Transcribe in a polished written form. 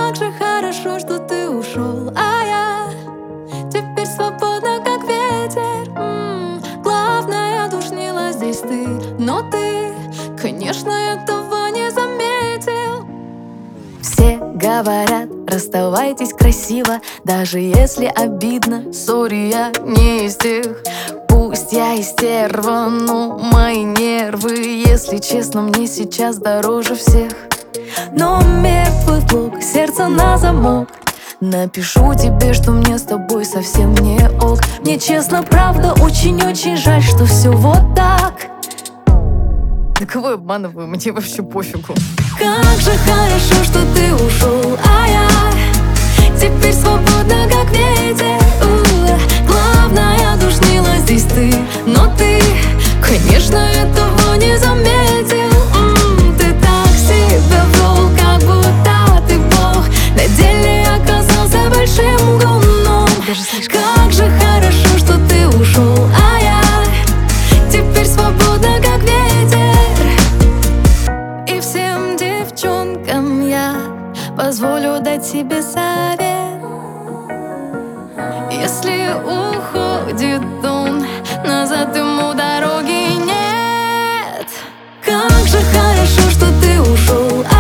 Как же хорошо, что ты ушел, а я теперь свободна, как ветер. Главное, душнила здесь ты, но ты, конечно, этого не заметил. Все говорят, расставайтесь красиво, даже если обидно. Сори, я не из тех. Пусть я и стерва, но мои нервы, если честно, мне сейчас дороже всех. Но мертвый вдруг, сердце на замок. Напишу тебе, что мне с тобой совсем не ок. Мне честно, правда, очень-очень жаль, что все вот так. Да кого я обманываю, мне вообще пофигу. Как же хорошо, что ты ушел, а я теперь свободна, как ветер. Главное, душнила здесь ты, но ты, конечно, этого не заметил. Ты так себя вел, как будто ты бог, на деле оказался большим говном. Как же хорошо, что ты ушел, а я теперь свободна, как ветер. И всем девчонкам я позволю дать себе совет. Если уходит он, назад ему дороги нет. Как же хорошо, что ты ушел,